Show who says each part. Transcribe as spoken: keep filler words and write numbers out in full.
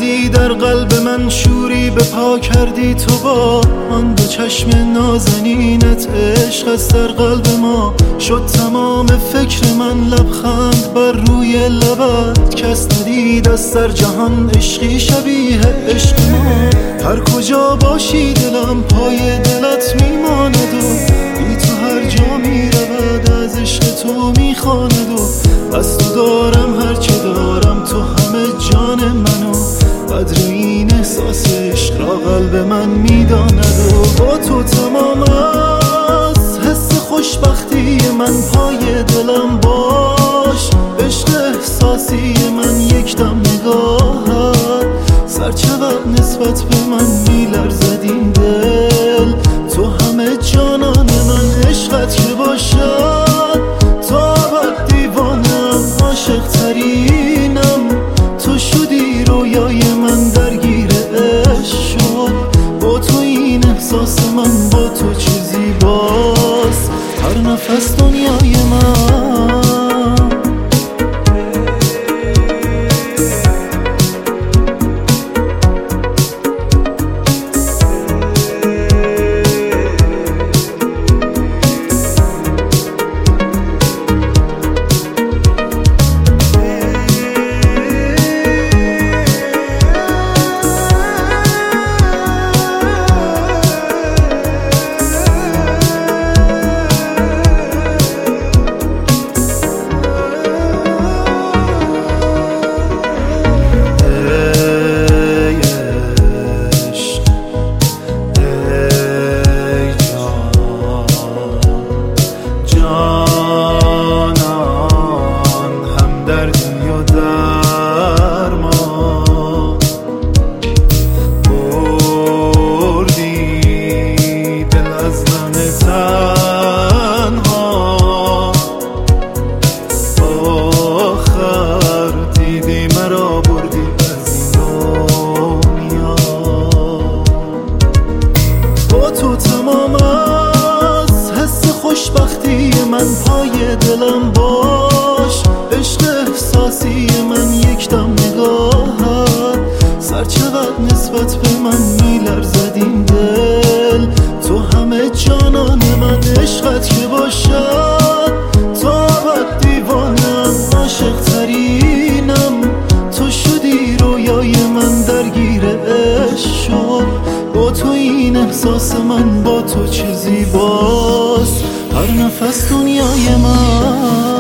Speaker 1: زدی در قلب من شوری به پا کردی تو با آن دو چشم نازنینت. عشق از در قلب ما شد تمام فکر من، لبخند بر روی لبت کس ندید از در جهان عشقی شبیه عشق ما. هر کجا باشی دلم پای دلت میماند و بی تو هر جا میرود از عشق تو میخواند و از تو دارم هرچه دارم، تو همه جان منو. قدر این احساس عشق را قلب من میداند و با تو تمام از حس خوشبختی من. پای دلم باش عشق احساسی من، یک دم نگاهت سرچوب نسبت به من میلرزد این دل. تو همه جانان من، عشقت که باشد تا ابد دیوانم، عاشق ترینم. تو شدی رویای من، درگیر عشق شد با تو این احساس من. با تو چه زیباست هر نفس دنیای من. خوشبختی من، پای دلم باش عشق احساسی من. یک دم نگاهت سرچوب نسبت به من میلرزد این دل. تو همه جانان من، عشقت که باشد تا ابد دیوانم، عاشق ترینم. تو شدی رویای من، درگیر عشق شد با تو این احساس من. با تو چه زیباست هر نفس دنیای من.